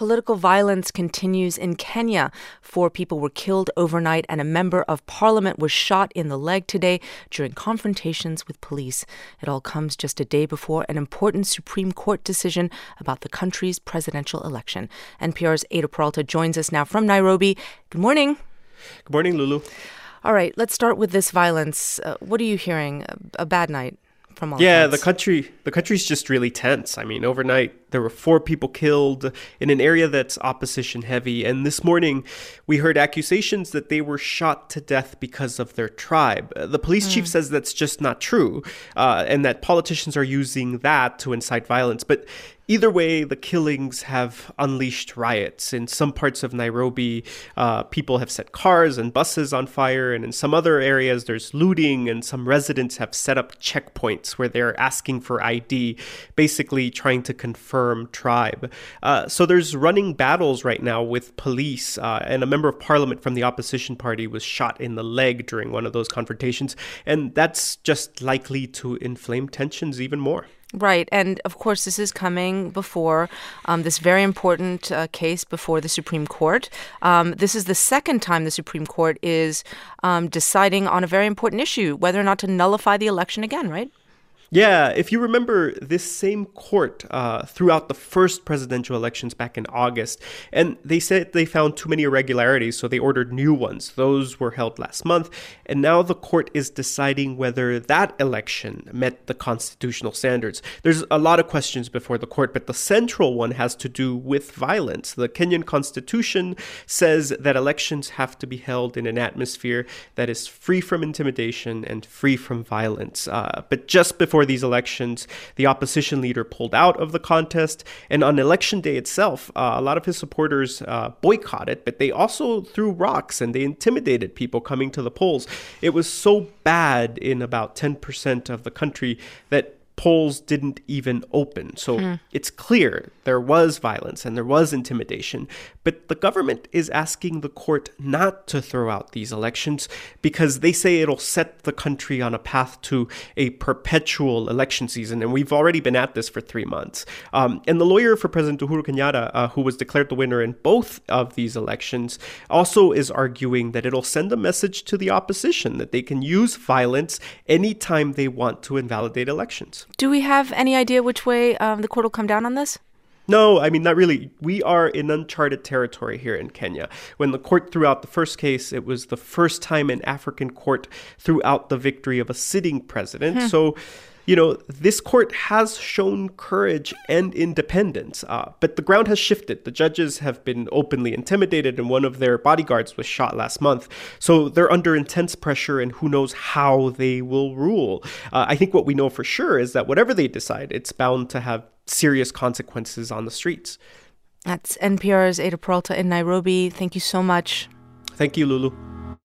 Political violence continues in Kenya. 4 people were killed overnight and a member of parliament was shot in the leg today during confrontations with police. It all comes just a day before an important Supreme Court decision about the country's presidential election. NPR's Ada Peralta joins us now from Nairobi. Good morning. Good morning, Lulu. All right, let's start with this violence. What are you hearing? A bad night from all sides. The country's just really tense. I mean, overnight, there were 4 people killed in an area that's opposition heavy. And this morning, we heard accusations that they were shot to death because of their tribe. The police chief says that's just not true, and that politicians are using that to incite violence. But either way, the killings have unleashed riots. In some parts of Nairobi, people have set cars and buses on fire. And in some other areas, there's looting. And some residents have set up checkpoints where they're asking for ID, basically trying to confirm tribe. So there's running battles right now with police. And a member of parliament from the opposition party was shot in the leg during one of those confrontations. And that's just likely to inflame tensions even more. Right. And of course, this is coming before this very important case before the Supreme Court. This is the second time the Supreme Court is deciding on a very important issue, whether or not to nullify the election again, right? Yeah, if you remember, this same court throughout the first presidential elections back in August, and they said they found too many irregularities, so they ordered new ones. Those were held last month, and now the court is deciding whether that election met the constitutional standards. There's a lot of questions before the court, but the central one has to do with violence. The Kenyan constitution says that elections have to be held in an atmosphere that is free from intimidation and free from violence. But just before these elections, the opposition leader pulled out of the contest. And on election day itself, a lot of his supporters boycotted, but they also threw rocks and they intimidated people coming to the polls. It was so bad in about 10% of the country that polls didn't even open. So it's clear there was violence and there was intimidation. But the government is asking the court not to throw out these elections because they say it'll set the country on a path to a perpetual election season. And we've already been at this for 3 months. And the lawyer for President Uhuru Kenyatta, who was declared the winner in both of these elections, also is arguing that it'll send a message to the opposition that they can use violence anytime they want to invalidate elections. Do we have any idea which way the court will come down on this? No, I mean, not really. We are in uncharted territory here in Kenya. When the court threw out the first case, it was the first time an African court threw out the victory of a sitting president. So, you know, this court has shown courage and independence, but the ground has shifted. The judges have been openly intimidated, and one of their bodyguards was shot last month. So they're under intense pressure, and who knows how they will rule. I think what we know for sure is that whatever they decide, it's bound to have serious consequences on the streets. That's NPR's Ada Peralta in Nairobi. Thank you so much. Thank you, Lulu.